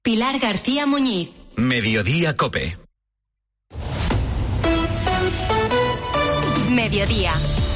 Pilar García Muñiz. Mediodía COPE. Mediodía.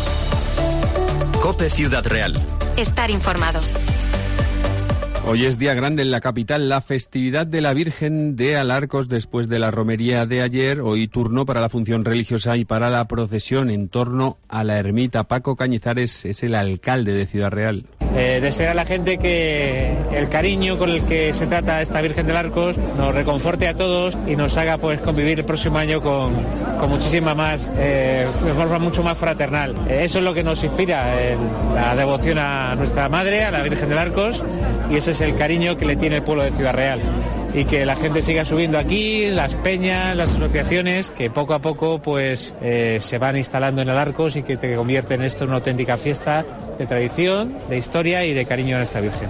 COPE Ciudad Real. Estar informado. Hoy es día grande en la capital, la festividad de la Virgen de Alarcos después de la romería de ayer. Hoy turno para la función religiosa y para la procesión en torno a la ermita. Paco Cañizares es el alcalde de Ciudad Real. Desear a la gente que el cariño con el que se trata esta Virgen de Alarcos nos reconforte a todos y nos haga pues convivir el próximo año con muchísima más, de forma mucho más fraternal. Eso es lo que nos inspira, la devoción a nuestra Madre, a la Virgen de Alarcos, y ese es el cariño que le tiene el pueblo de Ciudad Real. Y que la gente siga subiendo aquí, las peñas, las asociaciones, que poco a poco pues se van instalando en Alarcos y que te convierten esto en una auténtica fiesta de tradición, de historia y de cariño a nuestra Virgen.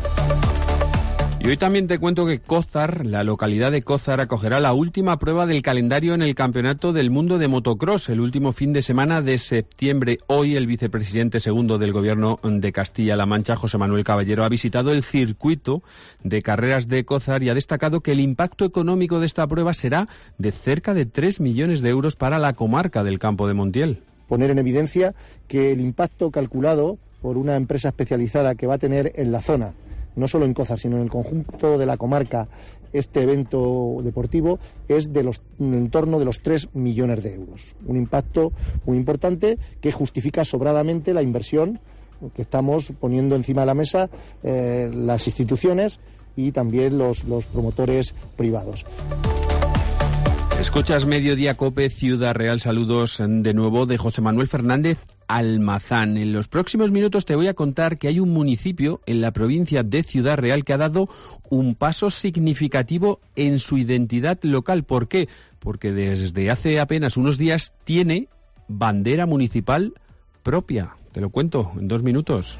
Y hoy también te cuento que Cózar, la localidad de Cózar, acogerá la última prueba del calendario en el Campeonato del Mundo de Motocross, el último fin de semana de septiembre. Hoy el vicepresidente segundo del Gobierno de Castilla-La Mancha, José Manuel Caballero, ha visitado el circuito de carreras de Cózar y ha destacado que el impacto económico de esta prueba será de cerca de 3 millones de euros para la comarca del Campo de Montiel. Poner en evidencia que el impacto calculado por una empresa especializada que va a tener en la zona, no solo en Cózar, sino en el conjunto de la comarca, este evento deportivo es en torno de los 3 millones de euros. Un impacto muy importante que justifica sobradamente la inversión que estamos poniendo encima de la mesa las instituciones y también los promotores privados. Escuchas Mediodía COPE Ciudad Real. Saludos de nuevo de José Manuel Fernández Almazán. En los próximos minutos te voy a contar que hay un municipio en la provincia de Ciudad Real que ha dado un paso significativo en su identidad local. ¿Por qué? Porque desde hace apenas unos días tiene bandera municipal propia. Te lo cuento en 2 minutos.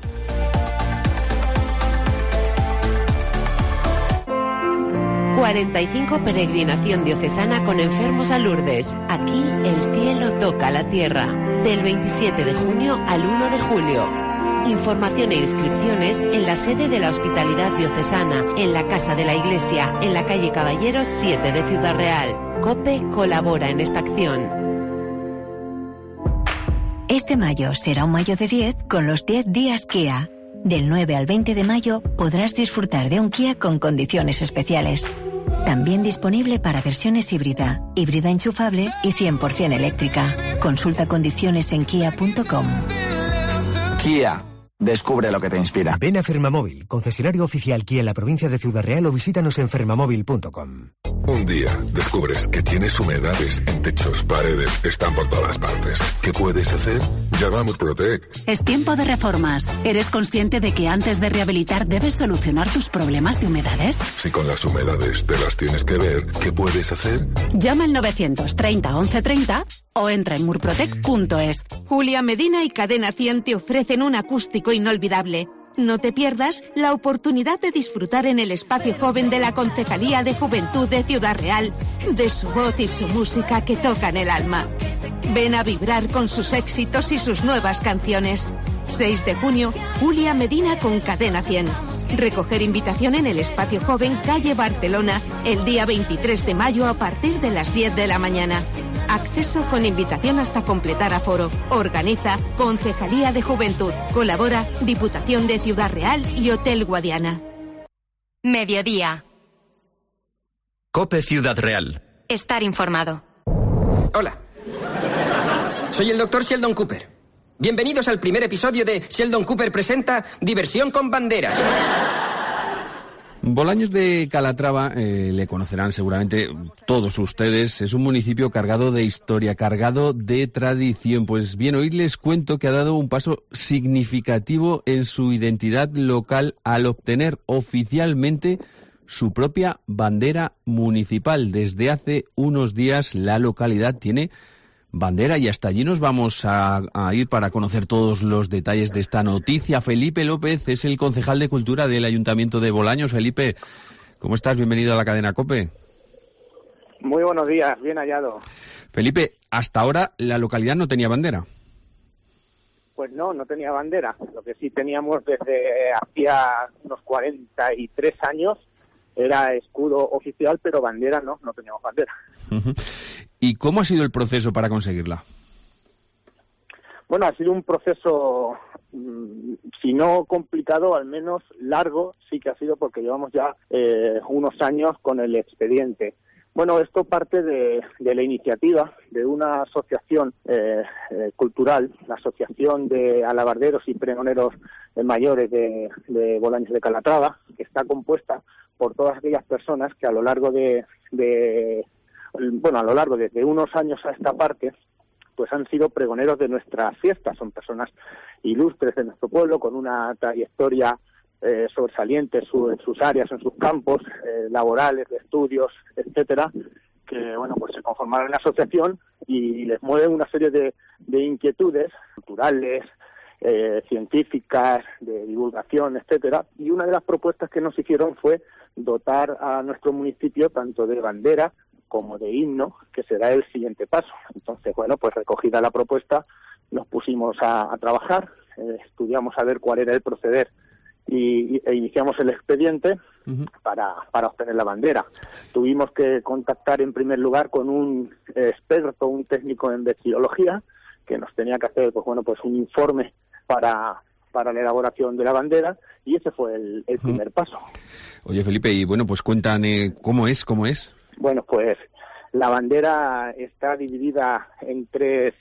...45 peregrinación diocesana con enfermos a Lourdes. Aquí el cielo toca la tierra. Del 27 de junio al 1 de julio. Información e inscripciones en la sede de la Hospitalidad Diocesana, en la Casa de la Iglesia, en la calle Caballeros 7 de Ciudad Real. COPE colabora en esta acción. Este mayo será un mayo de 10 con los 10 días Kia. Del 9 al 20 de mayo podrás disfrutar de un Kia con condiciones especiales. También disponible para versiones híbrida enchufable y 100% eléctrica. Consulta condiciones en kia.com. Kia. Descubre lo que te inspira. Ven a Fermamóvil, concesionario oficial Kia en la provincia de Ciudad Real, o visítanos en fermamóvil.com. Un día descubres que tienes humedades en techos, paredes, están por todas partes. ¿Qué puedes hacer? Llama a Murprotec. Es tiempo de reformas. ¿Eres consciente de que antes de rehabilitar debes solucionar tus problemas de humedades? Si con las humedades te las tienes que ver, ¿qué puedes hacer? Llama al 930 1130 o entra en murprotec.es. Julia Medina y Cadena 100 te ofrecen un acústico inolvidable. No te pierdas la oportunidad de disfrutar en el espacio joven de la Concejalía de Juventud de Ciudad Real de su voz y su música que tocan el alma. Ven a vibrar con sus éxitos y sus nuevas canciones. 6 de junio, Julia Medina con Cadena 100. Recoger invitación en el espacio joven calle Barcelona el día 23 de mayo a partir de las 10 de la mañana. Acceso con invitación hasta completar aforo. Organiza Concejalía de Juventud. Colabora Diputación de Ciudad Real y Hotel Guadiana. Mediodía. COPE Ciudad Real. Estar informado. Hola. Soy el Dr. Sheldon Cooper. Bienvenidos al primer episodio de Sheldon Cooper presenta Diversión con Banderas. Bolaños de Calatrava, le conocerán seguramente todos ustedes, es un municipio cargado de historia, cargado de tradición. Pues bien, hoy les cuento que ha dado un paso significativo en su identidad local al obtener oficialmente su propia bandera municipal. Desde hace unos días la localidad tiene bandera y hasta allí nos vamos a ir para conocer todos los detalles de esta noticia. Felipe López es el concejal de Cultura del Ayuntamiento de Bolaños. Felipe, ¿cómo estás? Bienvenido a la cadena COPE. Muy buenos días, bien hallado. Felipe, hasta ahora la localidad no tenía bandera. Pues no tenía bandera. Lo que sí teníamos desde hacía unos 43 años era escudo oficial, pero bandera no teníamos bandera. ¿Y cómo ha sido el proceso para conseguirla? Bueno, ha sido un proceso, si no complicado, al menos largo, sí que ha sido, porque llevamos ya unos años con el expediente. Bueno, esto parte de la iniciativa de una asociación cultural, la Asociación de Alabarderos y Pregoneros Mayores de Bolaños de Calatrava, que está compuesta por todas aquellas personas que a lo largo de unos años a esta parte, pues han sido pregoneros de nuestras fiestas. Son personas ilustres de nuestro pueblo, con una trayectoria sobresaliente en sus áreas, en sus campos laborales, de estudios, etcétera, que bueno, pues se conformaron en la asociación y les mueven una serie de inquietudes culturales, científicas, de divulgación, etcétera. Y una de las propuestas que nos hicieron fue dotar a nuestro municipio tanto de bandera como de himno, que será el siguiente paso. Entonces, bueno, pues recogida la propuesta, nos pusimos a trabajar, estudiamos a ver cuál era el proceder e iniciamos el expediente para obtener la bandera. Tuvimos que contactar en primer lugar con un experto, un técnico en vexilología, que nos tenía que hacer pues un informe para la elaboración de la bandera, y ese fue el primer paso. Oye, Felipe, y bueno, pues cuéntame cómo es. Bueno, pues la bandera está dividida en tres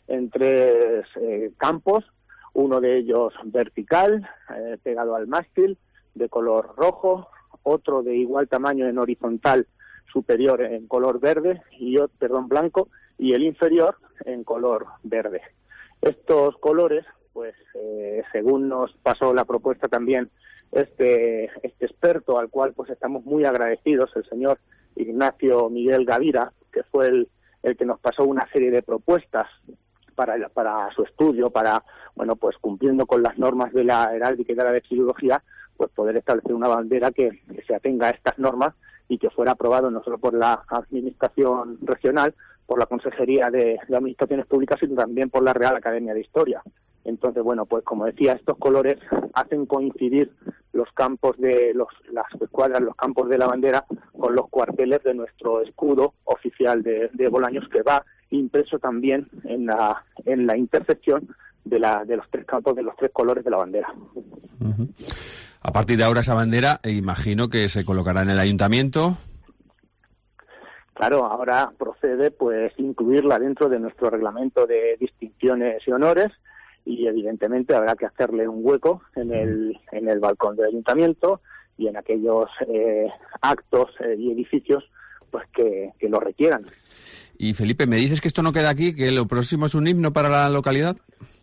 campos, uno de ellos vertical, pegado al mástil, de color rojo, otro de igual tamaño en horizontal superior en color blanco, y el inferior en color verde. Estos colores, pues según nos pasó la propuesta también este experto, al cual pues estamos muy agradecidos, el señor Ignacio Miguel Gavira, que fue el que nos pasó una serie de propuestas para su estudio, para, bueno, pues cumpliendo con las normas de la heráldica y de la vexilología, pues poder establecer una bandera que se atenga a estas normas y que fuera aprobado no solo por la Administración Regional, por la Consejería de Administraciones Públicas, sino también por la Real Academia de Historia. Entonces, bueno, pues como decía, estos colores hacen coincidir los campos de las escuadras, los campos de la bandera, con los cuarteles de nuestro escudo oficial de Bolaños, que va impreso también en la intersección de los tres campos, de los tres colores de la bandera. A partir de ahora esa bandera, imagino que se colocará en el ayuntamiento. Claro, ahora procede pues incluirla dentro de nuestro reglamento de distinciones y honores, y evidentemente habrá que hacerle un hueco en el balcón del ayuntamiento y en aquellos actos y edificios pues que lo requieran. Y Felipe, ¿me dices que esto no queda aquí, que lo próximo es un himno para la localidad?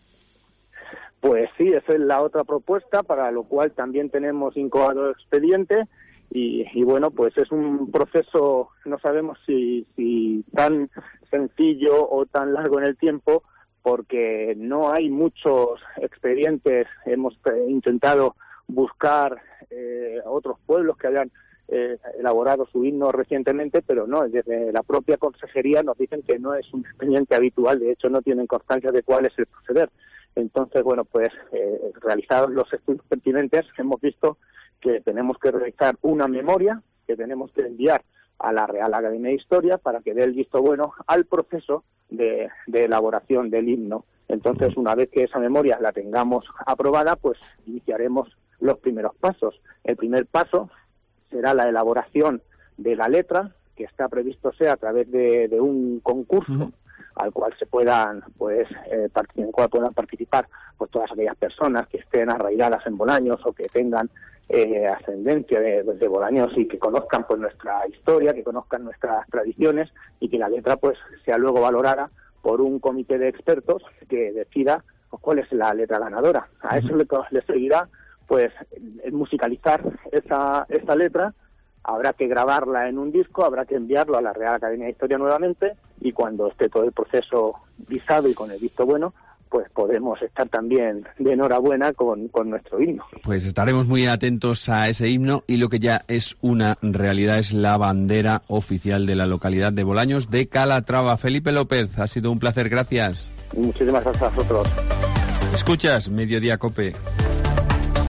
Pues sí, esa es la otra propuesta, para lo cual también tenemos incoado expediente, y bueno, pues es un proceso, no sabemos si tan sencillo o tan largo en el tiempo, porque no hay muchos expedientes. Hemos intentado buscar otros pueblos que hayan elaborado su himno recientemente, pero no, desde la propia consejería nos dicen que no es un expediente habitual, de hecho no tienen constancia de cuál es el proceder. Entonces, bueno, pues realizados los estudios pertinentes, hemos visto que tenemos que realizar una memoria que tenemos que enviar a la Real Academia de Historia para que dé el visto bueno al proceso de elaboración del himno. Entonces, una vez que esa memoria la tengamos aprobada, pues iniciaremos los primeros pasos. El primer paso será la elaboración de la letra, que está previsto sea a través de un concurso al cual se puedan participar pues todas aquellas personas que estén arraigadas en Bolaños o que tengan ascendencia de Bolaños y que conozcan pues nuestra historia, que conozcan nuestras tradiciones, y que la letra pues sea luego valorada por un comité de expertos que decida pues, cuál es la letra ganadora. A eso le seguirá pues musicalizar esa letra. Habrá que grabarla en un disco, habrá que enviarlo a la Real Academia de Historia nuevamente, y cuando esté todo el proceso visado y con el visto bueno, pues podemos estar también de enhorabuena con nuestro himno. Pues estaremos muy atentos a ese himno, y lo que ya es una realidad es la bandera oficial de la localidad de Bolaños de Calatrava. Felipe López, ha sido un placer, gracias. Muchísimas gracias a vosotros. Escuchas Mediodía COPE.